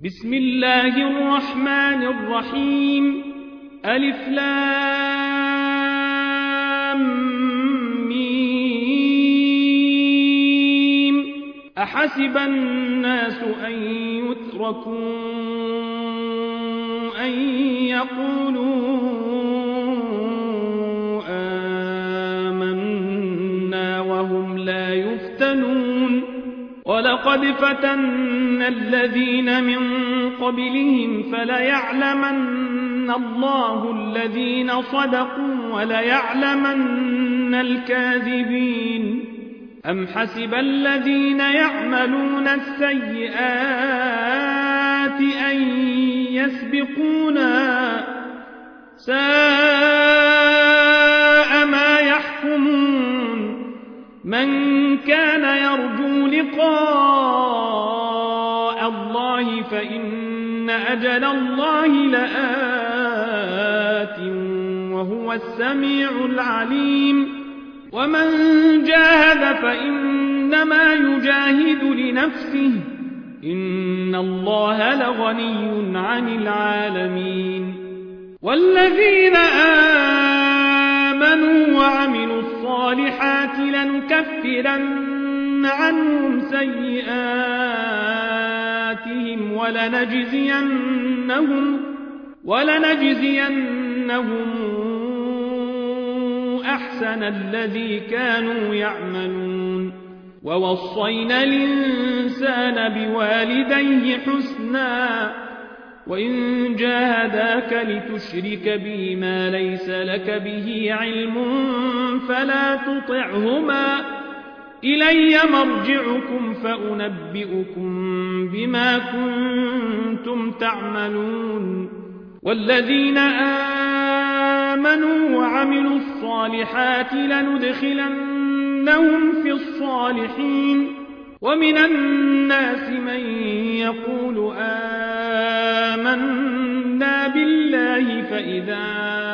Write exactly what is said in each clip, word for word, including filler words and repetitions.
بسم الله الرحمن الرحيم ألف لام ميم أحسب الناس أن يتركوا أن يقولوا آمنا وهم لا يفتنون ولقد فتنا الذين من قبلهم فليعلمن الله الذين صدقوا وليعلمن الكاذبين أم حسب الذين يعملون السيئات أن يسبقونا ساء ما يحكمون من كان يرجو لقاء الله فإن أجل الله لآت وهو السميع العليم ومن جاهد فإنما يجاهد لنفسه إن الله لغني عن العالمين والذين آمنوا وعملوا الصالحات لنكفرن عنهم سيئاتهم ولنجزينهم ولنجزينهم أحسن الذي كانوا يعملون ووصينا الإنسان بوالديه حسنا وإن جاهداك لتشرك بي ما ليس لك به علم فلا تطعهما إلي مرجعكم فأنبئكم بما كنتم تعملون والذين آمنوا وعملوا الصالحات لندخلنهم في الصالحين ومن الناس من يقول آمنا بالله فإذا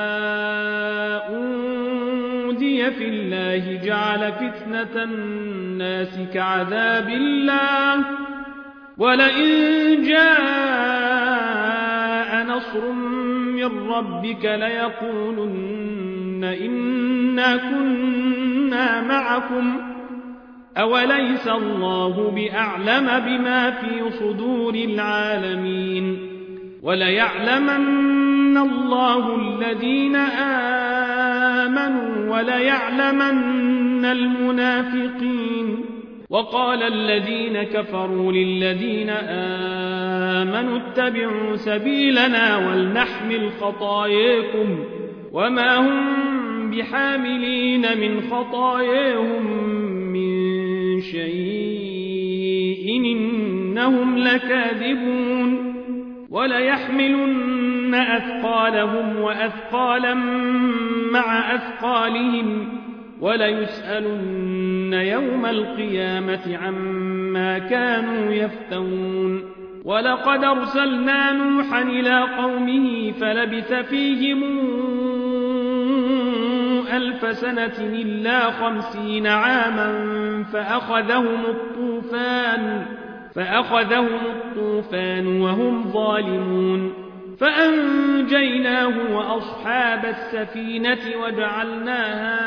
أوذي في الله جعل فتنة الناس كعذاب الله ولئن جاء نصر من ربك ليقولن إنا كنا معكم أوليس الله بأعلم بما في صدور العالمين وليعلمن الله الذين آمنوا وليعلمن المنافقين وقال الذين كفروا للذين آمنوا اتبعوا سبيلنا ولنحمل خطاياكم وما هم بحاملين من خطاياهم من شيء إنهم لكاذبون وليحملن أثقالهم وأثقالا مع أثقالهم وليسألن يوم القيامة عما كانوا يفترون ولقد أرسلنا نوحا إلى قومه فلبث فيهم ألف سنة إلا خمسين عاما فأخذهم الطوفان فأخذهم الطوفان وهم ظالمون فأنجيناه وأصحاب السفينة وجعلناها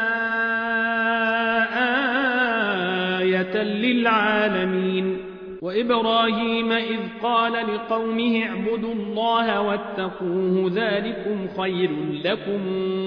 آية للعالمين وإبراهيم إذ قال لقومه اعبدوا الله واتقوه ذلكم خير لكم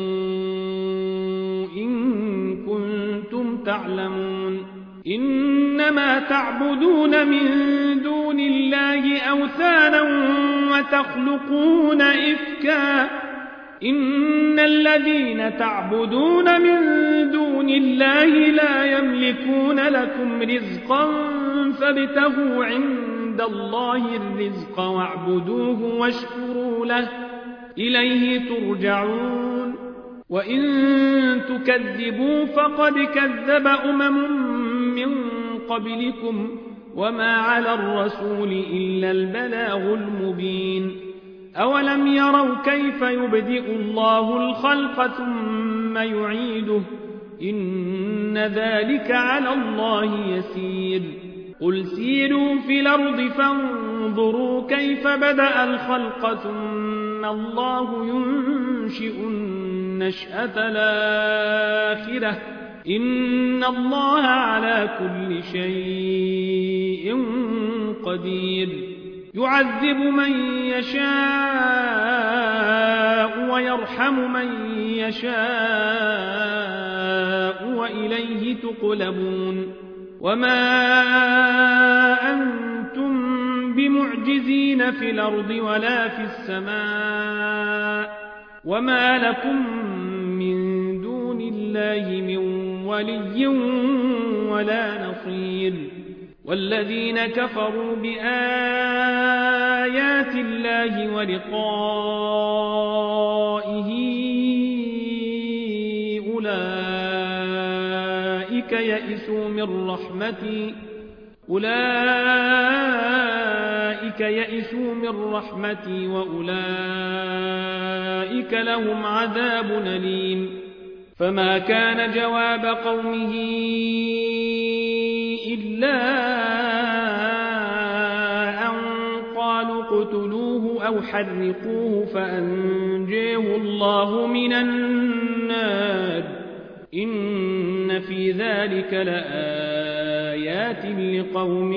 إن كنتم تعلمون إنما تعبدون من دون الله أوثانا وتخلقون إفكا إن الذين تعبدون من دون الله لا يملكون لكم رزقا فابتغوا عند الله الرزق واعبدوه واشكروا له إليه ترجعون وإن تكذبوا فقد كذب أمم من قبلكم وما على الرسول إلا البلاغ المبين أولم يروا كيف يبدئ الله الخلق ثم يعيده إن ذلك على الله يسير قل سيروا في الأرض فانظروا انظروا كيف بدأ الخلق ثم الله ينشئ النشأة الآخرة إن الله على كل شيء قدير يعذب من يشاء ويرحم من يشاء وإليه تقلبون وما أنتم بمعجزين في الأرض ولا في السماء وما لكم من دون الله من ولي ولا نصير والذين كفروا بآيات الله ولقائه أولئك يئسوا من رحمتي أولئك يئسوا من رحمتي وأولئك لهم عذاب أليم فما كان جواب قومه إلا أن قالوا اقتلوه أو حرقوه فأنجيه الله من النار إن في ذلك لآيات لقوم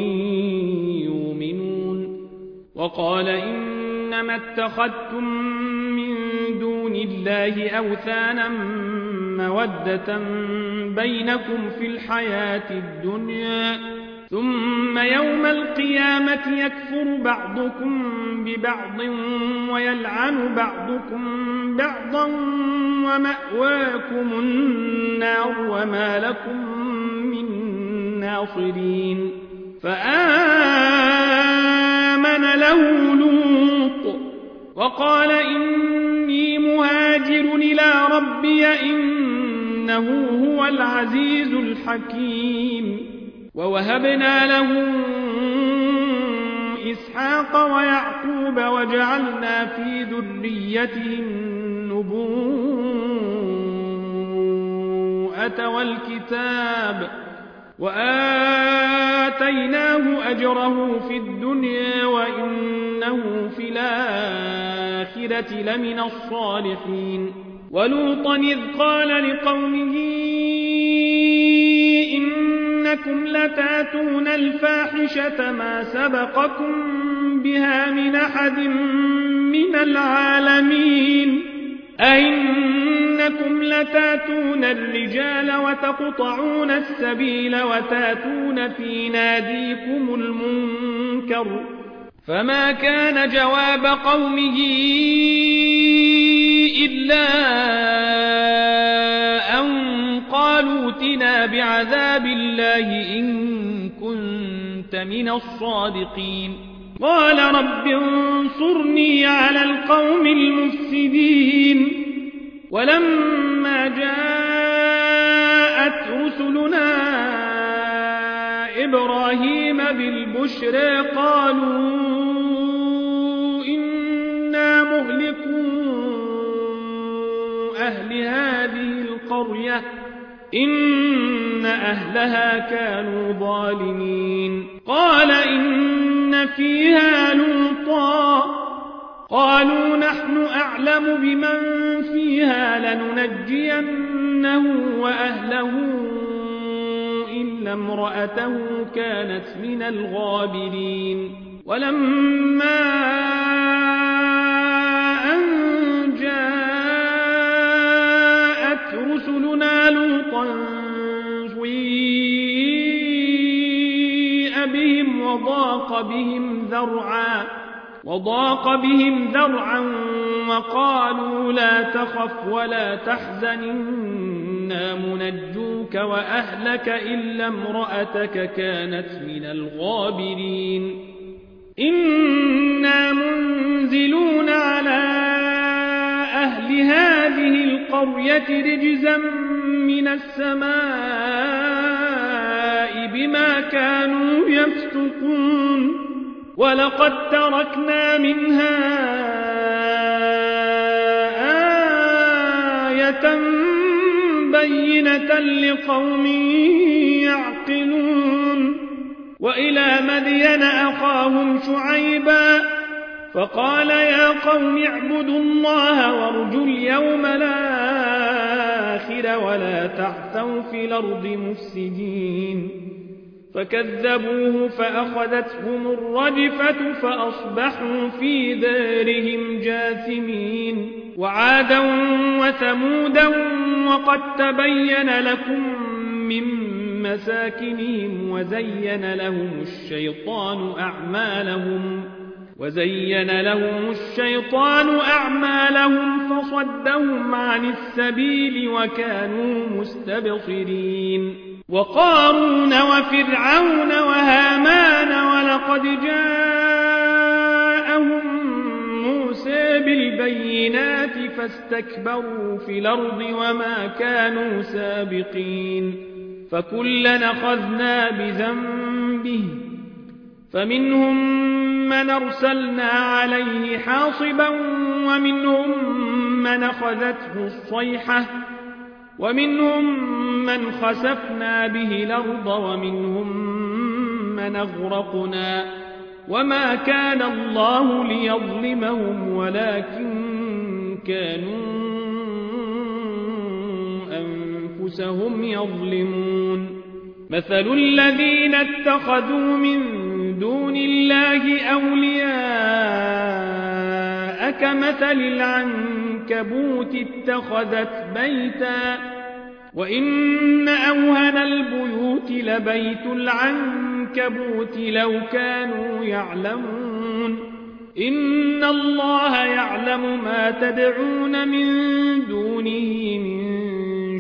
يؤمنون وقال إنما اتخذتم من دون الله أوثانا مودة بينكم في الحياة الدنيا ثم يوم القيامة يكفر بعضكم ببعض ويلعن بعضكم بعضا ومأواكم النار وما لكم من ناصرين فآمن له لوط وقال إني مهاجر إلى ربي إنه هو العزيز الحكيم ووهبنا له إسحاق ويعقوب وجعلنا في ذريته النبوءة والكتاب وآتيناه أجره في الدنيا وإنه في الآخرة لمن الصالحين ولوطا إذ قال لقومه إنكم لتاتون الفاحشة ما سبقكم بها من أحد من العالمين أئنكم لتاتون الرجال وتقطعون السبيل وتاتون في ناديكم المنكر فما كان جواب قومه إلا أن قالوا ائتنا بعذاب الله إن كنت من الصادقين قال رب انصرني على القوم المفسدين ولما جاءت رسلنا إبراهيم بالبشرى قالوا إنا مهلكو أهل هذه القرية إن أهلها كانوا ظالمين قال إن فيها لوطا قالوا نحن أعلم بمن فيها لننجينه وأهله إلا امرأته كانت من الغابرين ولما أن جاءت رسلنا لوطا سيء بهم وضاق بهم ذرعا وضاق بهم ذرعا وقالوا لا تخف ولا تحزن إنا منجوك وأهلك إلا امرأتك كانت من الغابرين إنا منزلون على أهل هذه القرية رجزا من السماء بما كانوا يفسقون ولقد تركنا منها آية بينة لقوم يعقلون وإلى مدين أخاهم شعيبا فقال يا قوم اعبدوا الله وارجوا اليوم الآخر ولا تعثوا في الأرض مفسدين فكذبوه فأخذتهم الرجفة فأصبحوا في دارهم جاثمين وعادا وثمودا وقد تبين لكم من مساكنهم وزين لهم الشيطان أعمالهم وزين لهم الشيطان أعمالهم فصدهم عن السبيل وكانوا مستبصرين وقارون وفرعون وهامان ولقد جاءهم موسى بالبينات فاستكبروا في الأرض وما كانوا سابقين فكلا أخذنا بذنبه فمنهم من أرسلنا عليه حاصبا ومنهم من أخذته الصيحة ومنهم من خسفنا به الأرض ومنهم من أغرقنا وما كان الله ليظلمهم ولكن كانوا أنفسهم يظلمون مثل الذين اتخذوا من دون الله أولياء كمثل العنكبوت اتخذت بيتا وإن أوهن البيوت لبيت العنكبوت لو كانوا يعلمون إن الله يعلم ما تدعون من دونه من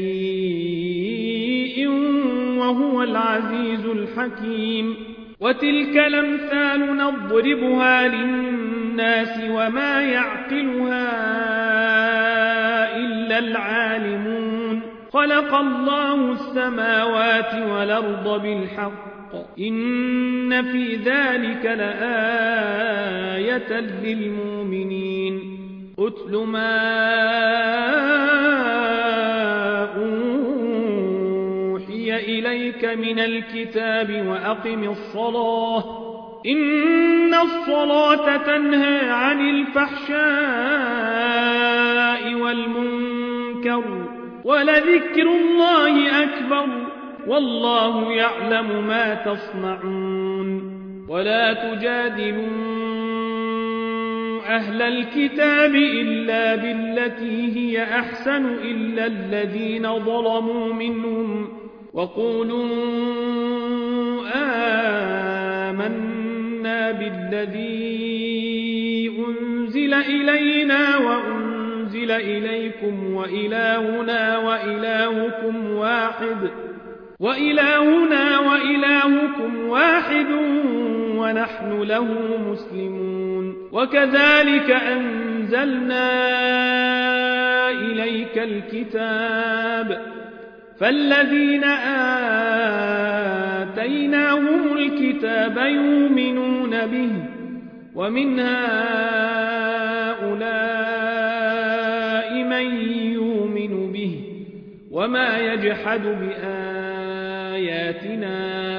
شيء وهو العزيز الحكيم وتلك الأمثال نضربها للناس وما يعقلها إلا العالمون خلق الله السماوات والأرض بالحق إن في ذلك لآية للمؤمنين أتل ما إليك من الكتاب وأقم الصلاة إن الصلاة تنهى عن الفحشاء والمنكر ولذكر الله أكبر والله يعلم ما تصنعون ولا تجادلوا أهل الكتاب إلا بالتي هي أحسن إلا الذين ظلموا منهم وقولوا آمنا بالذي أنزل إلينا وأنزل إليكم وإلهنا وإلهكم واحد وإلهنا وإلهكم واحد ونحن له مسلمون وكذلك أنزلنا إليك الكتاب فالذين آتيناهم الكتاب يؤمنون به ومن هؤلاء من يؤمن به وما يجحد بآياتنا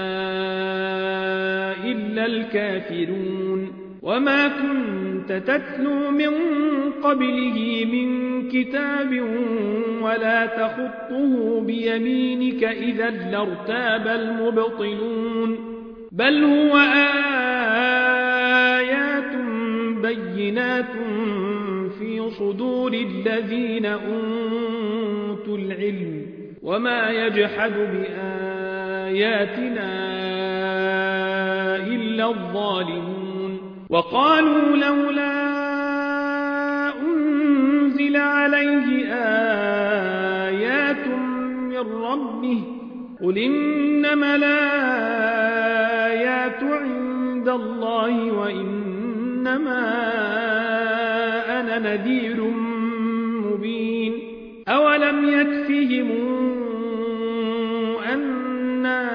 إلا الكافرون وما كنت تتلو من قبله من كتاب ولا تخطه بيمينك إذا لارتاب المبطلون بل هو آيات بينات في صدور الذين أوتوا العلم وما يجحد بآياتنا إلا الظالمون وقالوا لولا أنزل عليه آيات من ربه قل إنما الآيات عند الله وإنما أنا نذير مبين أولم يكفهم أنا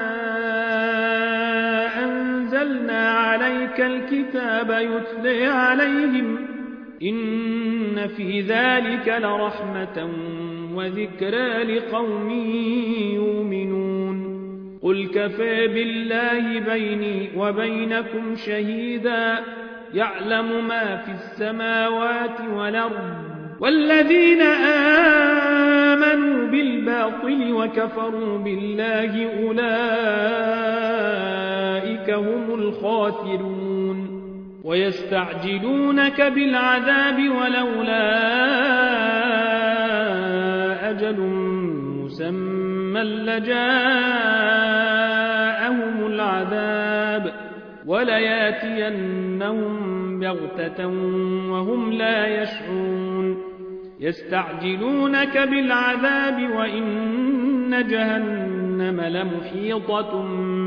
أنزلنا عليك الكتاب يتلى عليهم إن في ذلك لرحمة وذكرى لقوم يؤمنون قل كفى بالله بيني وبينكم شهيدا يعلم ما في السماوات والأرض والذين آمنوا بالباطل وكفروا بالله أولئك هم الخاسرون ويستعجلونك بالعذاب ولولا أجل مسمى لجاءهم العذاب ولياتينهم بغتة وهم لا يشعرون يستعجلونك بالعذاب وإن جهنم لمحيطة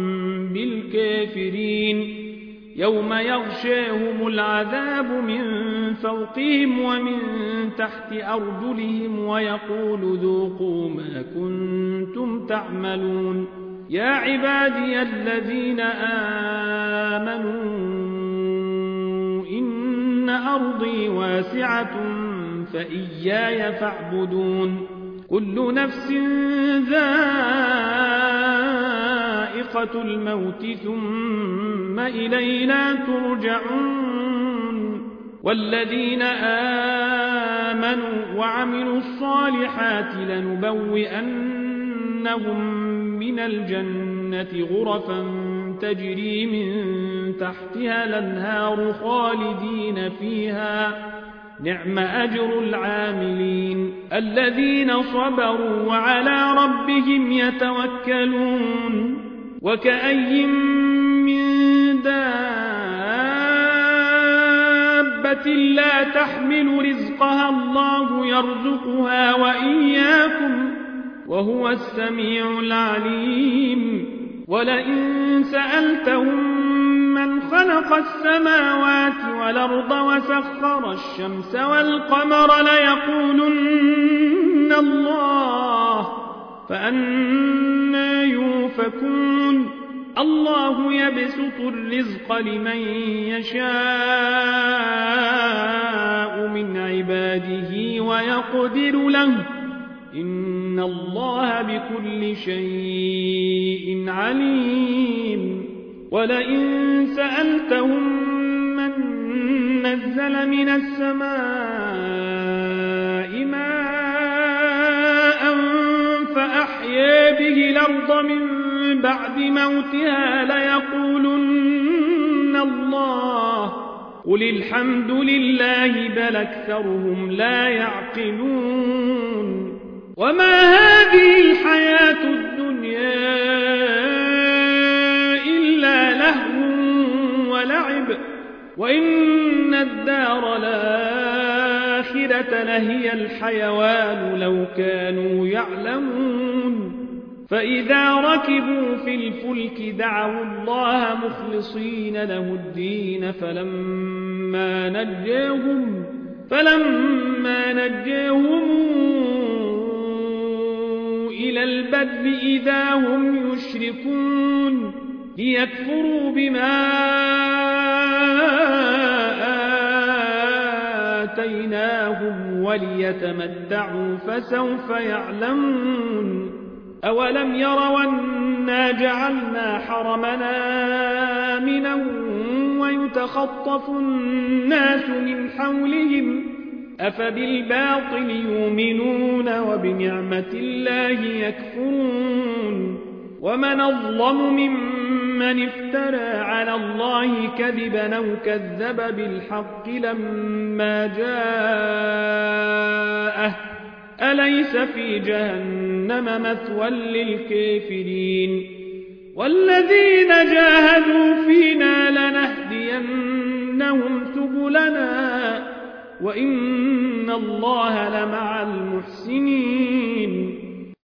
بالكافرين يوم يغشاهم العذاب من فوقهم ومن تحت أرجلهم ويقول ذوقوا ما كنتم تعملون يا عبادي الذين آمنوا إن أرضي واسعة فإياي فاعبدون كل نفس ذائقة الموت ثم إلينا ترجعون والذين آمنوا وعملوا الصالحات لنبوئنهم من الجنة غرفا تجري من تحتها الأنهار خالدين فيها نعم أجر العاملين الذين صبروا وعلى ربهم يتوكلون وكأي من دابة لا تحمل رزقها الله يرزقها وإياكم وهو السميع العليم ولئن سألتهم من خلق السماوات والأرض وسخر الشمس والقمر ليقولن الله فأنى يؤفكون الله يبسط الرزق لمن يشاء من عباده ويقدر له إن الله بكل شيء عليم ولئن سألتهم من نزل من السماء ماء فأحيا به الأرض من بعد موتها ليقولن الله قل الحمد لله بل أكثرهم لا يعقلون وما هذه الحياة الدنيا إلا لهو ولعب وإن الدار الآخرة لهي الحيوان لو كانوا يعلمون فإذا ركبوا في الفلك دعوا الله مخلصين له الدين فلما نجاهم فلما نجاهم إلى البر إذا هم يشركون ليكفروا بما آتيناهم وليتمتعوا فسوف يعلمون أولم يروا أنا جعلنا حرمنا آمنا ويتخطف الناس من حولهم أفبالباطل يؤمنون وبنعمة الله يكفرون ومن أظلم ممن افترى على الله كذبا أو كذب بالحق لما جاءه أليس في جهنم مثوى للكافرين والذين جاهدوا فينا لنهدينهم سبلنا وإن الله لمع المحسنين